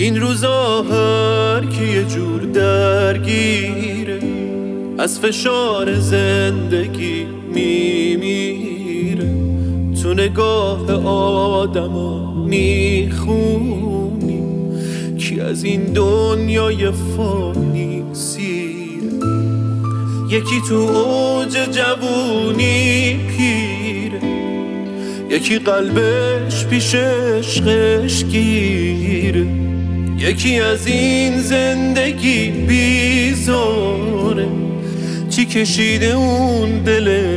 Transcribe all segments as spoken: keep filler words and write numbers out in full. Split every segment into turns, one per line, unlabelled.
این روزا هر کی یه جور درگیره، از فشار زندگی میمیره. تو نگاه آدما میخونی کی از این دنیای فانی سیره. یکی تو اوج جوونی پیره، یکی قلبش پیش عشقش گیره. یکی از این زندگی بیزاره، چی کشیده اون دل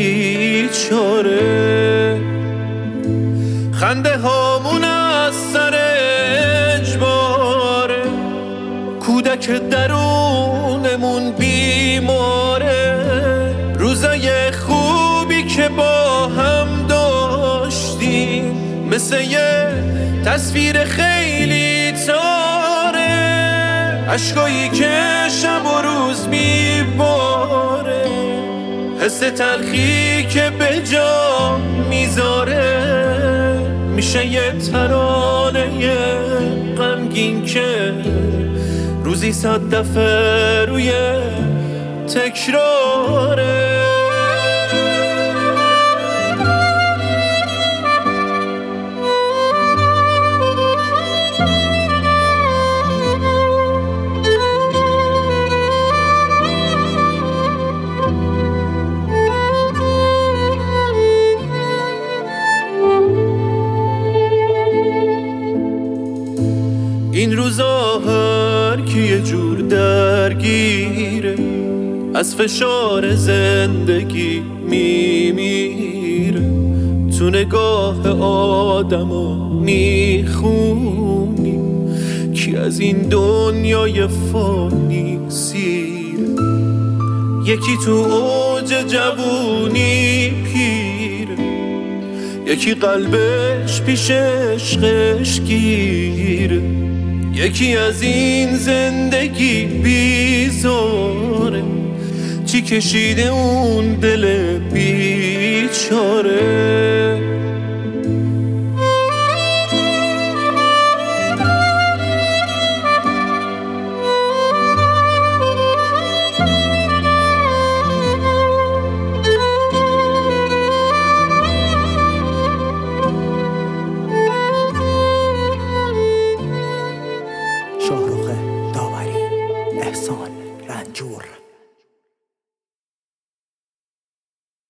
بیچاره. خنده هامون از سر اجباره، کودک درونمون بیماره. روزای خوبی که با هم داشتیم مثل یه تصویر خیلی تاره، عشقایی که شب و روز میباره، حس تلخی که به جا میذاره. میشه یه ترانه غمگین که روزی صد دفعه روی تکراره. این روزا هر کی یه جور درگیره، از فشار زندگی میمیره. تو نگاه آدما میخونی کی از این دنیای فانی سیره. یکی تو اوج جوونی پیره، یکی قلبش پیش عشقش گیره. یکی از این زندگی بیزاره، چی کشیده اون دل بیچاره.
شاهرخ داوری، احسان رنجور.